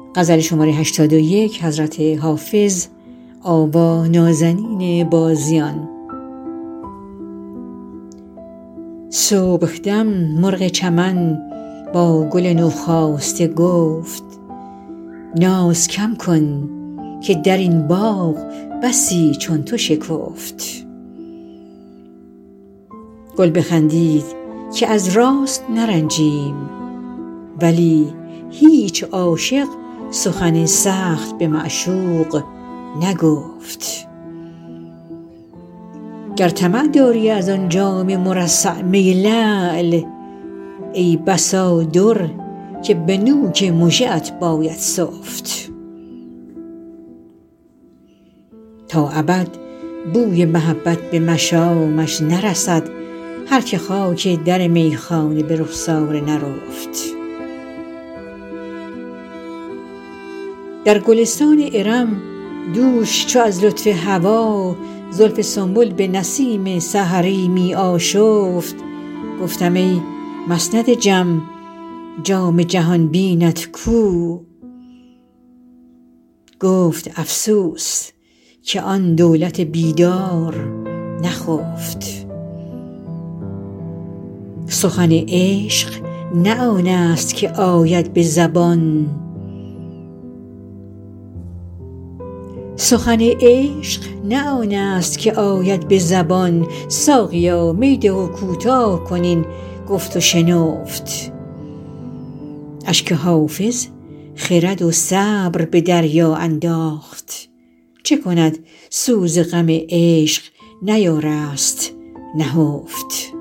صبحدم مرغ چمن با گل نوخاسته گفت ناز کم کن که در این باغ بسی چون تو شکفت. گل بخندید که از راست نرنجیم، ولی هیچ عاشق سخن سخت به معشوق نگفت. گر طمع داری از آن جام مرصع می لعل، ای بسا در که به نوک مژه ات باید سفت. تا ابد بوی محبت به مشامش نرسد، هر که خاک در میخانه به رخساره نرفت. در گلستان ارم دوش چو از لطف هوا زلف سنبل به نسیم سحری می آشفت، گفتم ای مسند جم جام جهان بینت کو؟ گفت افسوس که آن دولت بیدار نخفت. سخن عشق نه آن است که آید به زبان، ساقیا می ده و کوتاه کن این گفت و شنفت. اشک حافظ خرد و صبر به دریا انداخت، چه کند سوز غم عشق نیارست نهفت.